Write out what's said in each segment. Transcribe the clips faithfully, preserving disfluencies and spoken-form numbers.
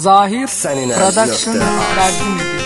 Zahir Səninə Production nöqtə təqdim edir.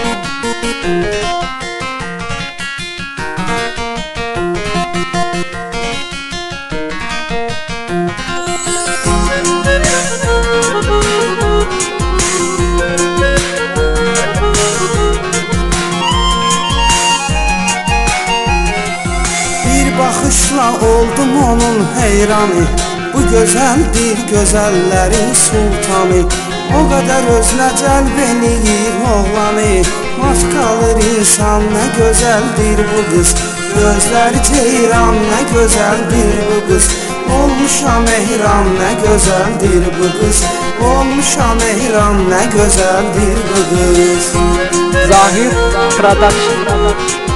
Bir baxışla oldum onun heyranı. Bu gözəldir gözəllərin sultanı. O qədər özünə cəlb eləyir oğlanı. Mat qalır insan, nə gözəldir bu qız. Gözləri ceyran, nə gözəldir bu qız. Olmuşam ehram, nə gözəldir bu qız. Olmuşam ehram, nə gözəldir bu qız. Zahir Production.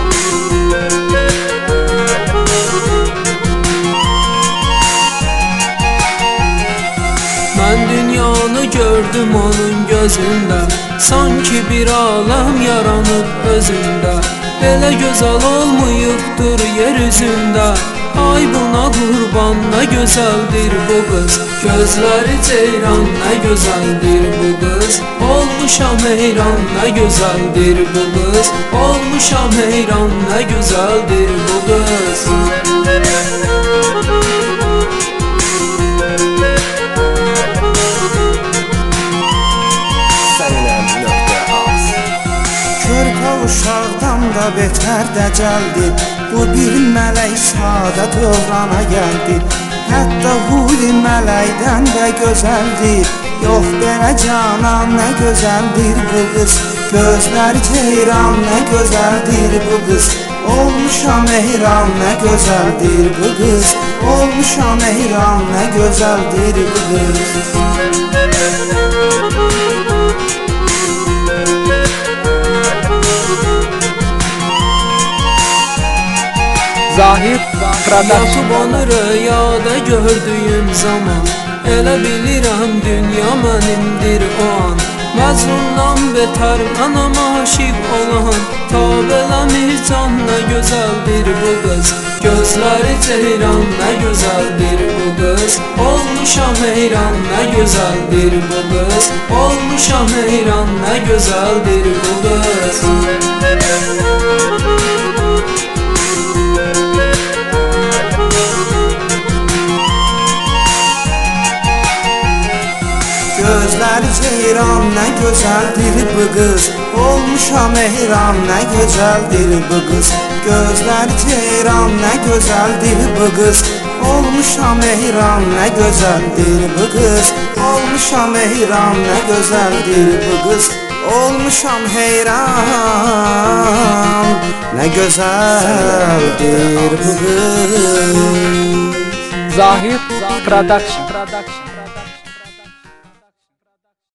Ben dünyanı gördüm onun gözünde, sanki bir alem yaranıp özünde. Belə gözəl olmayıbdır yeryüzündə. Ay buna qurban, nə gözəldir bu qız. Gözləri ceyran, nə gözəldir bu qız. Olmuşam heyran, nə gözəldir bu qız. Olmuşam heyran, nə gözəldir bu qız. Uşaqdan da betər dəcəldi. Bu bir mələk sadə dövrana gəldi. Hətta huri mələkdən də gözəldir. Yox belə canan, nə gözəldir bu qız. Gözləri ceyran, nə gözəldir bu qız. Olmuşam ehram, nə gözəldir bu qız. Olmuşam ehram, nə gözəldir bu qız. Zahir Production. Yatıb onu rüyada gördüyüm zaman, elə bilirəm dünya mənimdir o an. Məzlumdan betər mənəm aşiq olan. Tab eləmir can, nə gözəldir bu qız. Gözləri ceyran, nə gözəldir bu qız. Olmuşam heyran, nə gözəldir bu qız. Olmuşam heyran, nə gözəldir bu qız. Gözləri ceyran, nə gözəldir bu qız. Olmuşam ehram, nə gözəldir bu qız. Gözləri ceyran, nə gözəldir bu qız. Olmuşam ehram, nə gözəldir bu qız. Olmuşam ehram, nə gözəldir bu qız. Olmuşam heyran, nə gözəldir bu qız. Zahir Production.